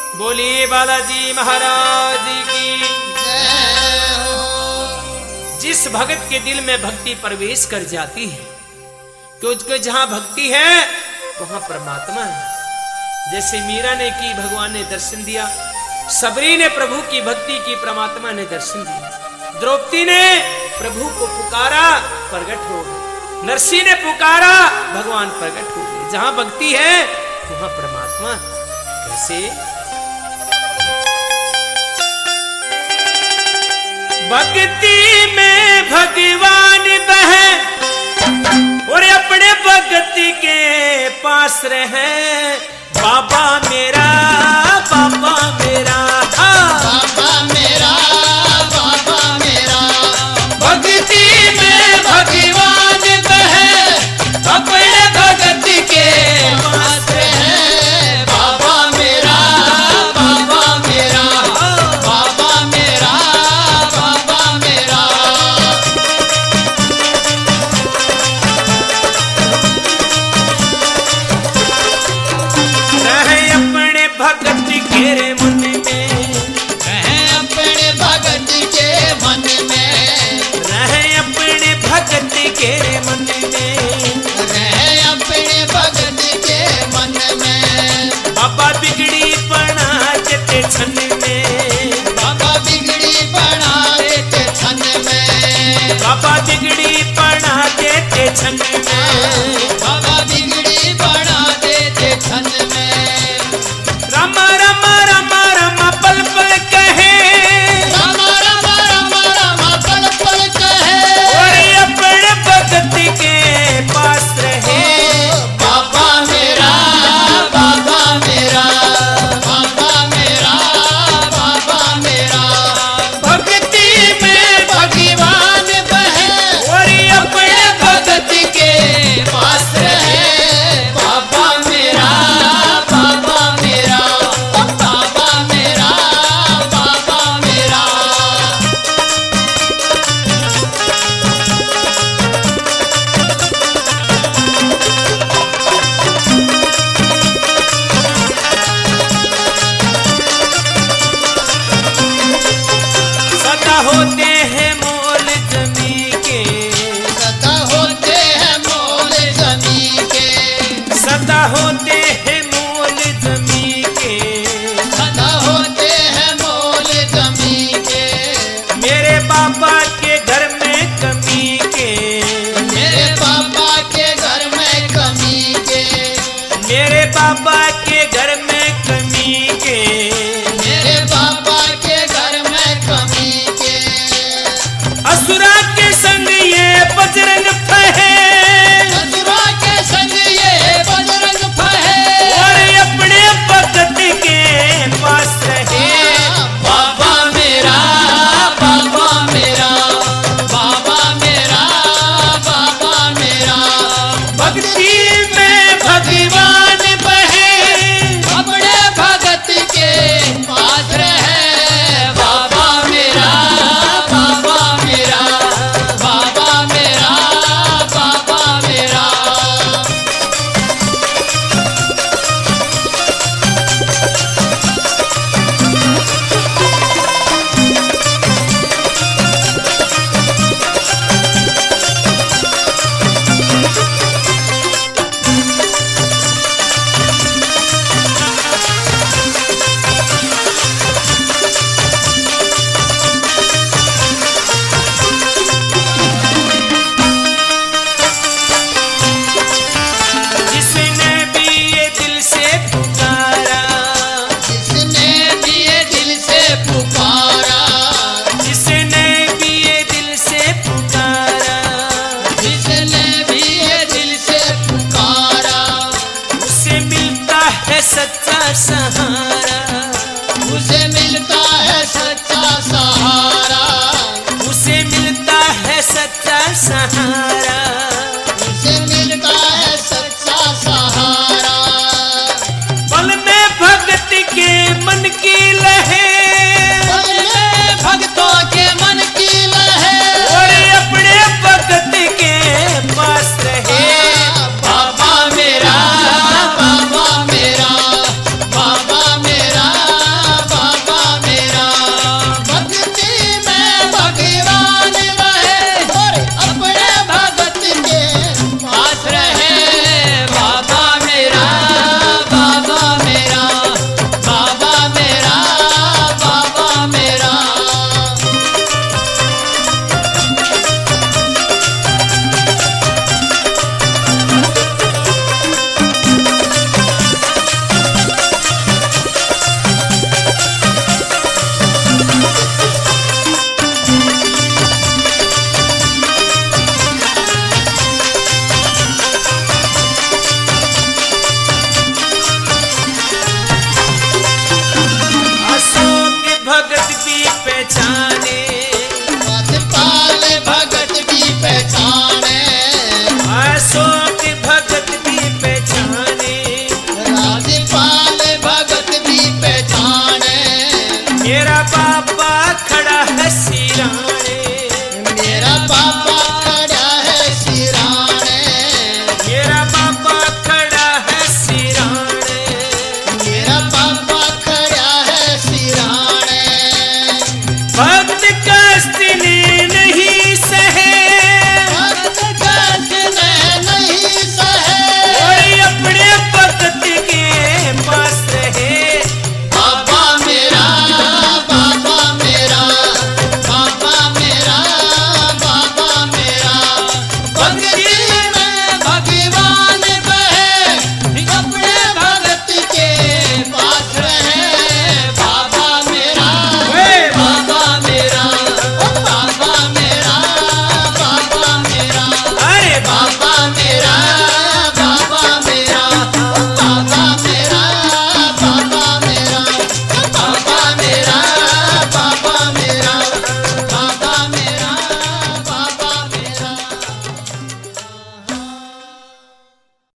बोलिए बालाजी महाराज की जय हो। जिस भगत के दिल में भक्ति प्रवेश कर जाती है, क्योंकि जहां भक्ति है वहां परमात्मा है। जैसे मीरा ने की, भगवान ने दर्शन दिया। सबरी ने प्रभु की भक्ति की, परमात्मा ने दर्शन दिया। द्रौपदी ने प्रभु को पुकारा, प्रकट हो गए। नरसिंह ने पुकारा, भगवान प्रकट हो गए। जहां भक्ति है वहां परमात्मा। कैसे? भक्ति में भगवान बहे और अपने भगत के पास रहे। बाबा मेरा, बाबा मेरा, बाबा मेरा, बाबा मेरा। भक्ति में भगवान बहे अपने भगत के पास है बाबा मेरा, बाबा मेरा, बाबा मेरा, बाबा मेरा। रहे अपने भगत के रे मन में, रहे अपने भगत के मन में, रहे अपने भगत के रे मन में। रहे अपने भगत के मन में। बाबा बिगड़ी बना देते छन में, बाबा बिगड़ी बना देते छन में। बाबा बिगड़ी बना देते छन में। बाबा बिगड़ी बना देते छन में। रामा रामा रामा रामा पल पल कहे, रामा रामा रामा रामा पल पल कहे। और अपने भगत के पास रहे। बाबा मेरा, बाबा मेरा, बाबा मेरा, बाबा मेरा। भक्ति में भगवान बहे और अपने भगत के पास रहे। बाबा मेरा, बाबा मेरा, बाबा मेरा, बाबा मेरा। सदा होते हैं मोल जमी के, सदा होते हैं मोल जमी के। सदा होते हैं मोल जमी के। सदा होते हैं मोल जमी के। मेरे बाबा के घर में कमी के, मेरे पापा के घर में कमी के। मेरे बाबा के घर में कमी के। मेरे पापा के घर में कमी के। असुरा के संग ये बजरंग फहे, असुरा के संग ये बजरंग फहे। और अपने भगत के पास रहे। बाबा मेरा, बाबा मेरा, बाबा मेरा, बाबा मेरा। भक्ति में भगवान बहे अपने भगत के पास रहे। बाबा मेरा, बाबा मेरा, बाबा मेरा, बाबा मेरा। जिसने भी ये दिल से पुकारा, जिसने भी ये दिल से पुकारा। जिसने भी ये दिल से पुकारा, जिसने भी ये दिल से पुकारा। उसे मिलता है सच्चा सहारा। उसे मिलता है सच्चा सहारा। उसे मिलता है सच्चा सहारा। उसे मिलता है सच्चा सहारा। पल में भगत के मन की ले